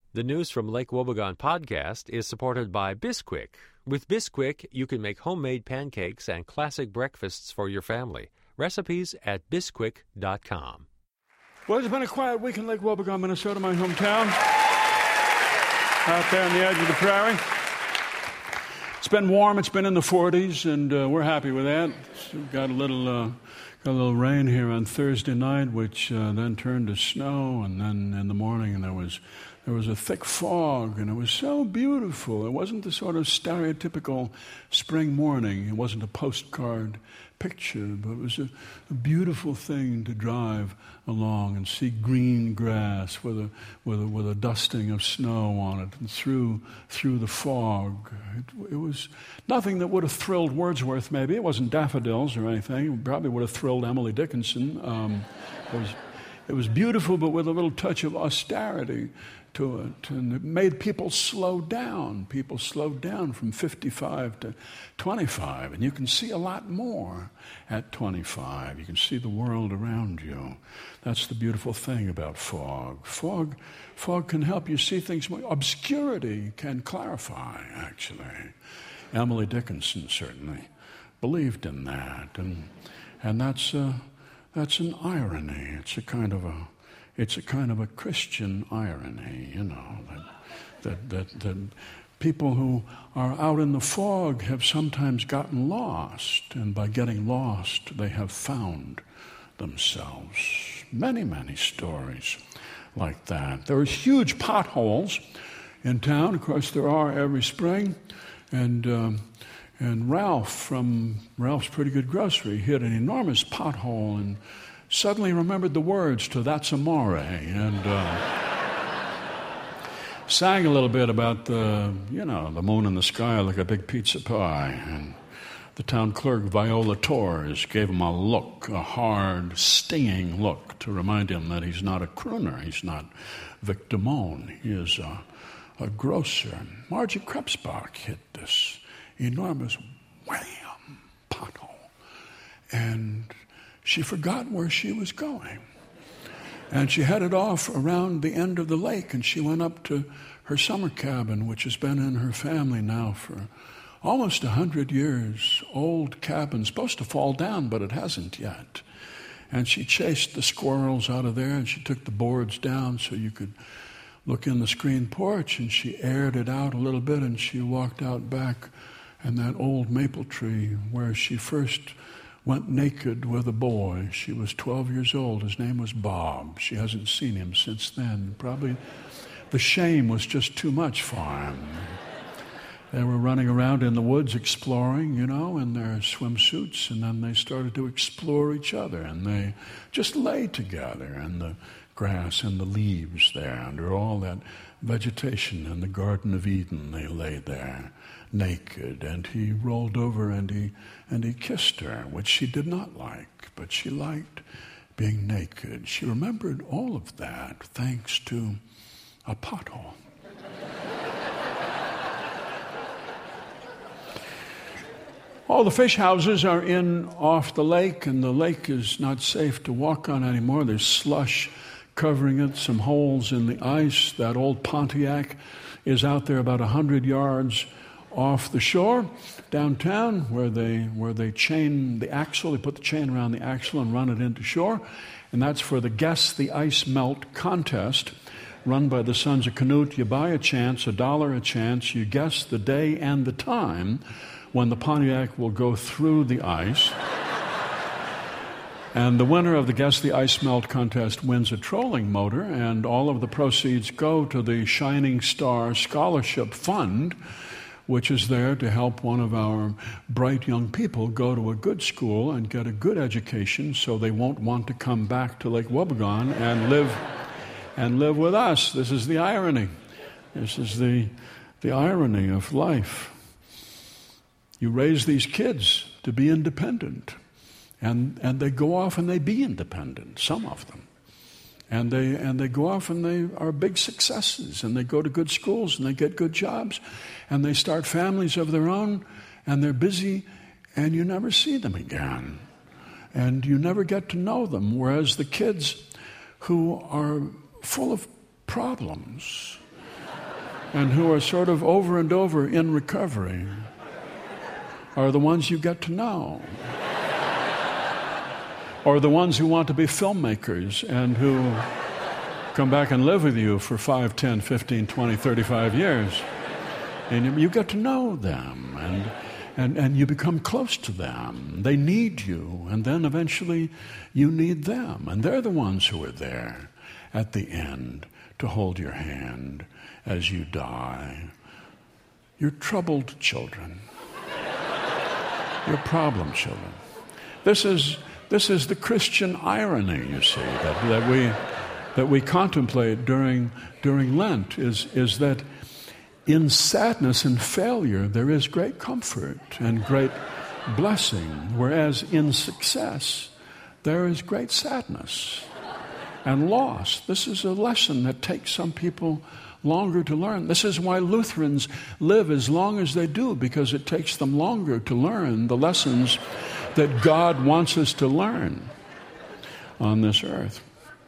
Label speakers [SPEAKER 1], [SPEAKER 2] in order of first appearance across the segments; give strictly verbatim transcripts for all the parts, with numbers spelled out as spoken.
[SPEAKER 1] The News from Lake Wobegon podcast is supported by Bisquick. With Bisquick, you can make homemade pancakes and classic breakfasts for your family. Recipes at bisquick dot com.
[SPEAKER 2] Well, it's been a quiet week in Lake Wobegon, Minnesota, my hometown. Out there on the edge of the prairie. It's been warm. It's been in the forties, and uh, we're happy with that. So we've got a little, uh, got a little rain here on Thursday night, which uh, then turned to snow, and then in the morning, and there was there was a thick fog, and it was so beautiful. It wasn't the sort of stereotypical spring morning. It wasn't a postcard picture, but it was a, a beautiful thing to drive along and see green grass with a with a with a dusting of snow on it, and through through the fog. It, it was nothing that would have thrilled Wordsworth. Maybe it wasn't daffodils or anything. It probably would have thrilled Emily Dickinson. Um, it was it was beautiful, but with a little touch of austerity to it, and it made people slow down. People slowed down from fifty-five to twenty-five, and you can see a lot more at twenty-five. You can see the world around you. That's the beautiful thing about fog. Fog, fog can help you see things more. Obscurity can clarify, actually. Emily Dickinson certainly believed in that, and and that's uh, that's an irony. It's a kind of a It's a kind of a Christian irony, you know, that, that, that, that people who are out in the fog have sometimes gotten lost, and by getting lost, they have found themselves. Many, many stories like that. There are huge potholes in town. Of course, there are every spring, and um, and Ralph from Ralph's Pretty Good Grocery hit an enormous pothole and suddenly remembered the words to That's Amore, and uh, sang a little bit about the, you know, the moon in the sky like a big pizza pie. And the town clerk, Viola Torres, gave him a look, a hard, stinging look, to remind him that he's not a crooner, he's not Vic Damone, he is a, a grocer. Margie Krebsbach hit this enormous wham pothole, and she forgot where she was going. And she headed off around the end of the lake, and she went up to her summer cabin, which has been in her family now for almost a hundred years. Old cabin, supposed to fall down, but it hasn't yet. And she chased the squirrels out of there, and she took the boards down so you could look in the screen porch, and she aired it out a little bit, and she walked out back in that old maple tree where she first went naked with a boy. She was twelve years old. His name was Bob. She hasn't seen him since then. Probably the shame was just too much for him. They were running around in the woods exploring, you know, in their swimsuits, and then they started to explore each other, and they just lay together in the grass and the leaves there under all that vegetation in the Garden of Eden. They lay there naked, and he rolled over and he and he kissed her, which she did not like, but she liked being naked. She remembered all of that thanks to a pothole. All the fish houses are in off the lake, and the lake is not safe to walk on anymore. There's slush covering it, some holes in the ice. That old Pontiac is out there about a hundred yards off the shore downtown, where they where they chain the axle. They put the chain around the axle and run it into shore, and that's for the Guess the Ice Melt contest, run by the Sons of Canute. You buy a chance, a dollar a chance. You guess the day and the time when the Pontiac will go through the ice. And the winner of the Guess the Ice Melt contest wins a trolling motor, and all of the proceeds go to the Shining Star Scholarship Fund, which is there to help one of our bright young people go to a good school and get a good education so they won't want to come back to Lake Wobegon and live and live with us. This is the irony. This is the, the irony of life. You raise these kids to be independent. And and they go off and they be independent, some of them. And they and they go off and they are big successes, and they go to good schools and they get good jobs, and they start families of their own, and they're busy, and you never see them again. And you never get to know them. Whereas the kids who are full of problems and who are sort of over and over in recovery are the ones you get to know. Or the ones who want to be filmmakers and who come back and live with you for five, ten, fifteen, twenty, thirty-five years. And you get to know them, and, and, and you become close to them. They need you, and then eventually you need them. And they're the ones who are there at the end to hold your hand as you die. You're troubled children. You're problem children. This is this is the Christian irony, you see, that, that we that we contemplate during during Lent is is that in sadness and failure there is great comfort and great blessing, whereas in success there is great sadness and loss. This is a lesson that takes some people longer to learn. This is why Lutherans live as long as they do, because it takes them longer to learn the lessons that God wants us to learn on this earth.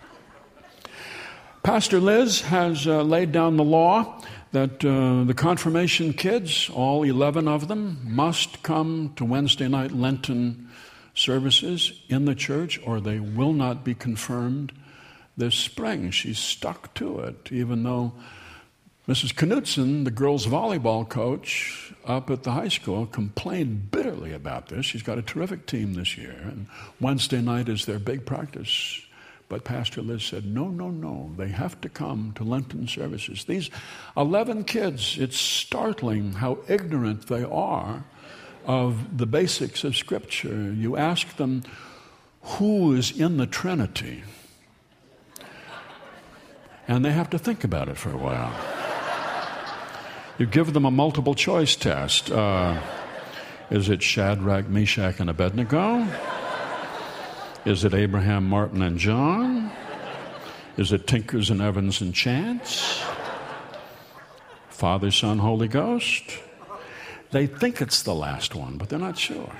[SPEAKER 2] Pastor Liz has uh, laid down the law that uh, the confirmation kids, all eleven of them, must come to Wednesday night Lenten services in the church, or they will not be confirmed this spring. She's stuck to it, even though Missus Knutson, the girls' volleyball coach up at the high school, complained bitterly about this. She's got a terrific team this year, and Wednesday night is their big practice. But Pastor Liz said, no, no, no, they have to come to Lenten services. These eleven kids, it's startling how ignorant they are of the basics of Scripture. You ask them, who is in the Trinity? And they have to think about it for a while. You give them a multiple choice test. Uh, is it Shadrach, Meshach, and Abednego? Is it Abraham, Martin, and John? Is it Tinkers and Evans and Chance? Father, Son, Holy Ghost? They think it's the last one, but they're not sure.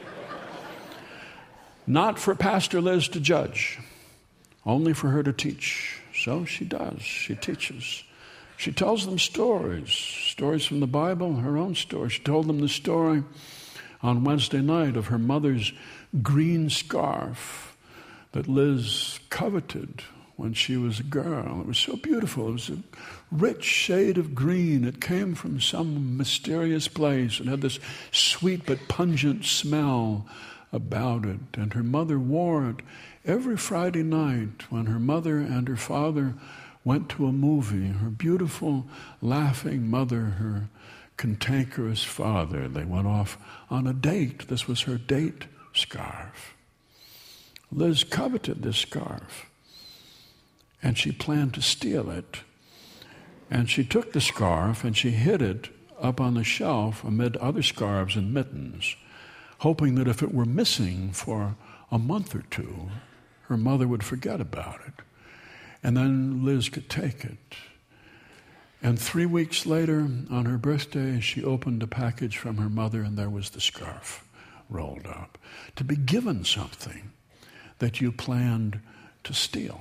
[SPEAKER 2] Not for Pastor Liz to judge, only for her to teach. So she does. She teaches. She tells them stories, stories from the Bible, her own story. She told them the story on Wednesday night of her mother's green scarf that Liz coveted when she was a girl. It was so beautiful. It was a rich shade of green. It came from some mysterious place. It had this sweet but pungent smell about it. And her mother wore it every Friday night when her mother and her father went to a movie. Her beautiful, laughing mother, her cantankerous father, they went off on a date. This was her date scarf. Liz coveted this scarf, and she planned to steal it. And she took the scarf and she hid it up on the shelf amid other scarves and mittens, hoping that if it were missing for a month or two, her mother would forget about it. And then Liz could take it. And three weeks later, on her birthday, she opened a package from her mother, and there was the scarf rolled up. To be given something that you planned to steal.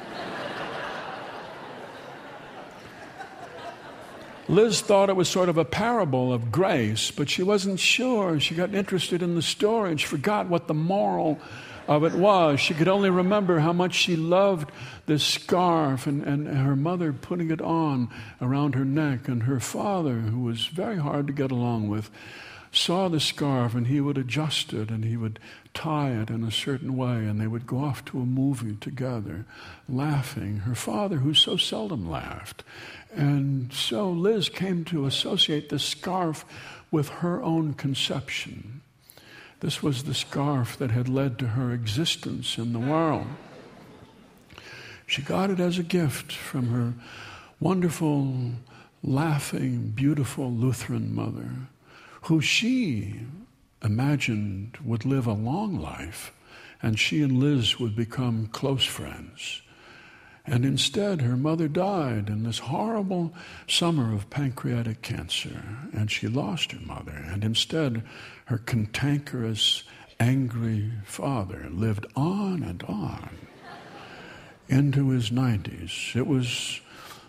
[SPEAKER 2] Liz thought it was sort of a parable of grace, but she wasn't sure. She got interested in the story, and she forgot what the moral of it was. She could only remember how much she loved this scarf and, and her mother putting it on around her neck, and her father, who was very hard to get along with, saw the scarf and he would adjust it and he would tie it in a certain way, and they would go off to a movie together, laughing. Her father, who so seldom laughed. And so Liz came to associate the scarf with her own conception. This was the scarf that had led to her existence in the world. She got it as a gift from her wonderful, laughing, beautiful Lutheran mother, who she imagined would live a long life, and she and Liz would become close friends. And instead, her mother died in this horrible summer of pancreatic cancer, and she lost her mother. And instead, her cantankerous, angry father lived on and on into his nineties. It was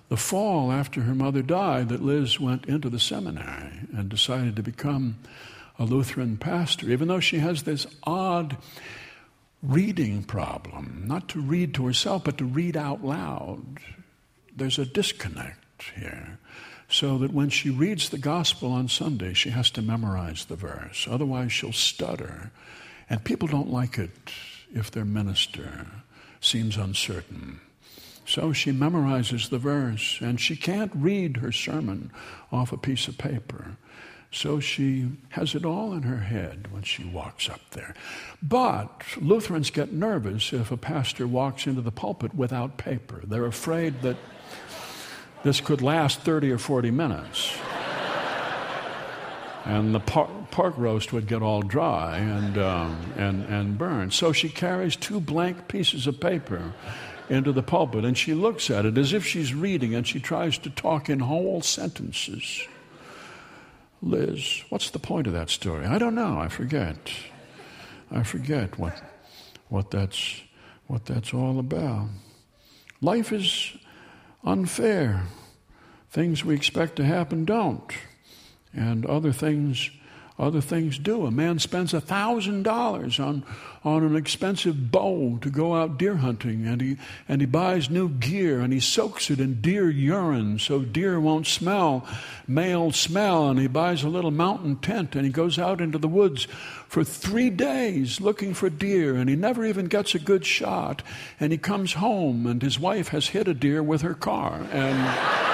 [SPEAKER 2] the fall after her mother died that Liz went into the seminary and decided to become a Lutheran pastor, even though she has this odd reading problem, not to read to herself, but to read out loud. There's a disconnect here, so that when she reads the gospel on Sunday, she has to memorize the verse. Otherwise, she'll stutter. And people don't like it if their minister seems uncertain. So she memorizes the verse, and she can't read her sermon off a piece of paper. So she has it all in her head when she walks up there. But Lutherans get nervous if a pastor walks into the pulpit without paper. They're afraid that this could last thirty or forty minutes. And the por- pork roast would get all dry and, um, and, and burn. So she carries two blank pieces of paper into the pulpit, and she looks at it as if she's reading, and she tries to talk in whole sentences. Liz, what's the point of that story? I don't know. I forget. I forget what what that's what that's all about. Life is unfair. Things we expect to happen don't, and other things other things do. A man spends a thousand dollars on on an expensive bow to go out deer hunting, and he and he buys new gear, and he soaks it in deer urine so deer won't smell male smell, and he buys a little mountain tent, and he goes out into the woods for three days looking for deer, and he never even gets a good shot, and he comes home, and his wife has hit a deer with her car, and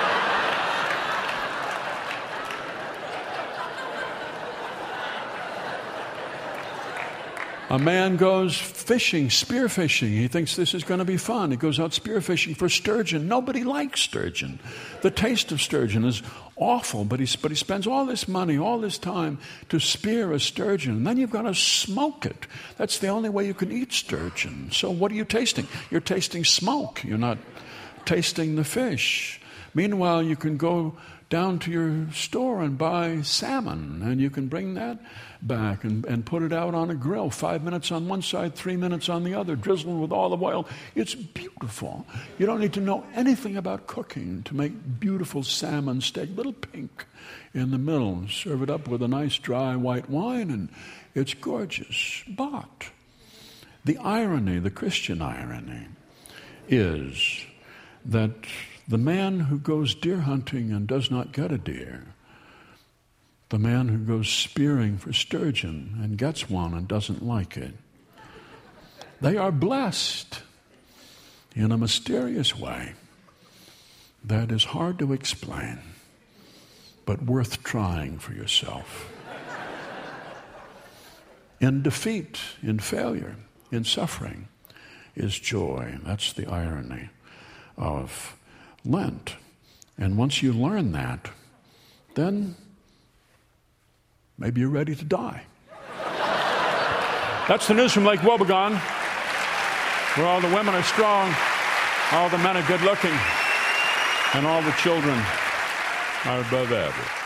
[SPEAKER 2] a man goes fishing, spear fishing. He thinks this is going to be fun. He goes out spear fishing for sturgeon. Nobody likes sturgeon. The taste of sturgeon is awful, but he, but he spends all this money, all this time to spear a sturgeon. And then you've got to smoke it. That's the only way you can eat sturgeon. So what are you tasting? You're tasting smoke. You're not tasting the fish. Meanwhile, you can go down to your store and buy salmon, and you can bring that back and, and put it out on a grill, five minutes on one side, three minutes on the other, drizzled with olive oil. It's beautiful. You don't need to know anything about cooking to make beautiful salmon steak, little pink in the middle. Serve it up with a nice dry white wine, and it's gorgeous. But the irony, the Christian irony, is that the man who goes deer hunting and does not get a deer, the man who goes spearing for sturgeon and gets one and doesn't like it, they are blessed in a mysterious way that is hard to explain, but worth trying for yourself. In defeat, in failure, in suffering is joy. That's the irony of Lent. And once you learn that, then maybe you're ready to die. That's the news from Lake Wobegon, where all the women are strong, all the men are good looking, and all the children are above average.